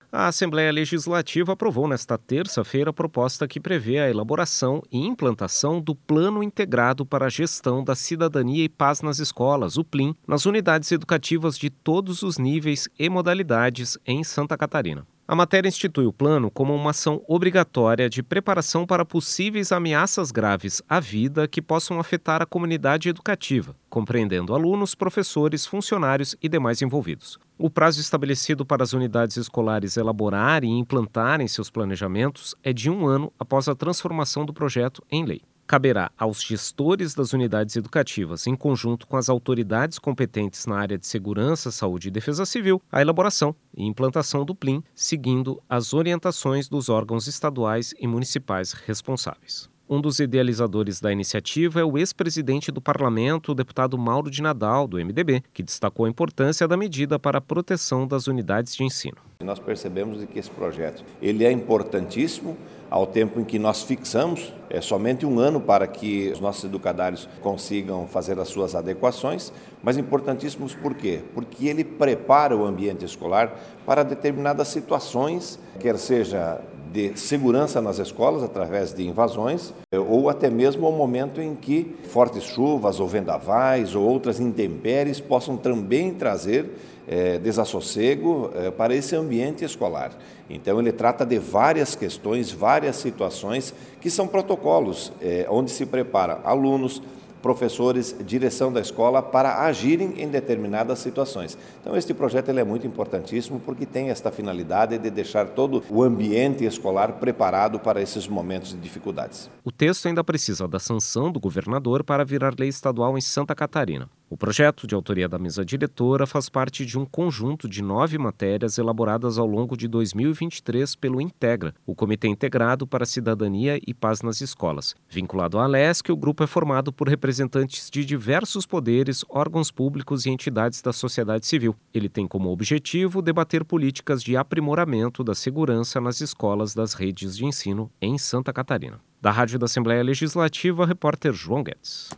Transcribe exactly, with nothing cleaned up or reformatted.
A Assembleia Legislativa aprovou nesta terça-feira a proposta que prevê a elaboração e implantação do Plano Integrado para a Gestão da Cidadania e Paz nas Escolas, o PLIM, nas unidades educativas de todos os níveis e modalidades em Santa Catarina. A matéria institui o plano como uma ação obrigatória de preparação para possíveis ameaças graves à vida que possam afetar a comunidade educativa, compreendendo alunos, professores, funcionários e demais envolvidos. O prazo estabelecido para as unidades escolares elaborarem e implantarem seus planejamentos é de um ano após a transformação do projeto em lei. Caberá aos gestores das unidades educativas, em conjunto com as autoridades competentes na área de segurança, saúde e defesa civil, a elaboração e implantação do PLIM, seguindo as orientações dos órgãos estaduais e municipais responsáveis. Um dos idealizadores da iniciativa é o ex-presidente do Parlamento, o deputado Mauro de Nadal, do M D B, que destacou a importância da medida para a proteção das unidades de ensino. Nós percebemos que esse projeto ele é importantíssimo ao tempo em que nós fixamos é somente um ano para que os nossos educandários consigam fazer as suas adequações, mas importantíssimos por quê? Porque ele prepara o ambiente escolar para determinadas situações, quer seja de segurança nas escolas através de invasões ou até mesmo o momento em que fortes chuvas ou vendavais ou outras intempéries possam também trazer é, desassossego é, para esse ambiente escolar. Então ele trata de várias questões, várias situações que são protocolos é, onde se prepara alunos, professores, direção da escola para agirem em determinadas situações. Então este projeto ele é muito importantíssimo porque tem esta finalidade de deixar todo o ambiente escolar preparado para esses momentos de dificuldades. O texto ainda precisa da sanção do governador para virar lei estadual em Santa Catarina. O projeto, de autoria da mesa diretora, faz parte de um conjunto de nove matérias elaboradas ao longo de dois mil e vinte e três pelo Integra, o Comitê Integrado para a Cidadania e Paz nas Escolas. Vinculado à Alesc, o grupo é formado por representantes de diversos poderes, órgãos públicos e entidades da sociedade civil. Ele tem como objetivo debater políticas de aprimoramento da segurança nas escolas das redes de ensino em Santa Catarina. Da Rádio da Assembleia Legislativa, repórter João Guedes.